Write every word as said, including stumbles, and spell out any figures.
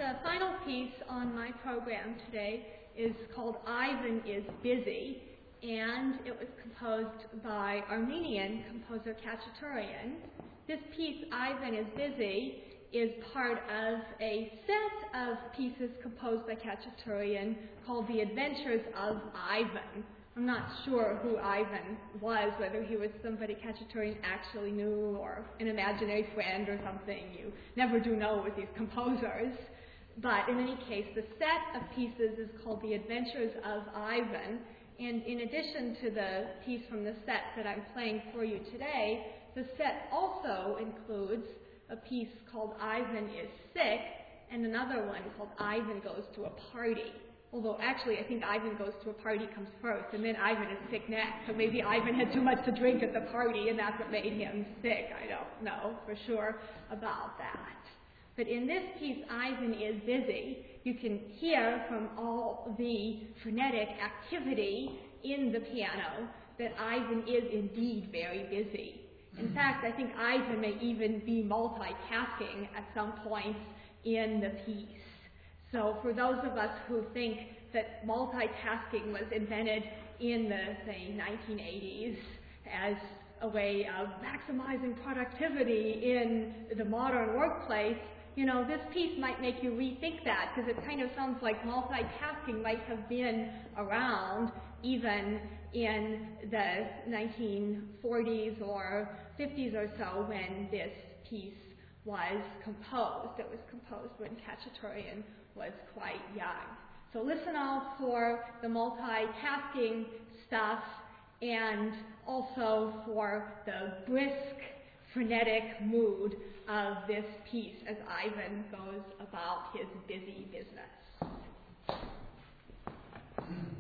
the final piece on my program today is called Ivan is Busy, and it was composed by Armenian composer Khachaturian. This piece, Ivan is Busy, is part of a set of pieces composed by Khachaturian called The Adventures of Ivan. I'm not sure who Ivan was, whether he was somebody Khachaturian actually knew or an imaginary friend or something. You never do know with these composers. But in any case, the set of pieces is called The Adventures of Ivan. And in addition to the piece from the set that I'm playing for you today, the set also includes a piece called Ivan is Sick and another one called Ivan Goes to a Party. Although actually I think Ivan Goes to a Party comes first and then Ivan is sick next. So maybe Ivan had too much to drink at the party and that's what made him sick. I don't know for sure about that. But in this piece, Ivan is Busy, you can hear from all the frenetic activity in the piano that Ivan is indeed very busy. In fact, I think Ivan may even be multitasking at some points in the piece. So for those of us who think that multitasking was invented in the, say, nineteen eighties as a way of maximizing productivity in the modern workplace, you know, this piece might make you rethink that, because it kind of sounds like multitasking might have been around even in the nineteen forties or fifties or so when this piece was composed. It was composed when Khachaturian was quite young. So listen out for the multitasking stuff and also for the brisk, frenetic mood of this piece as Ivan goes about his busy business.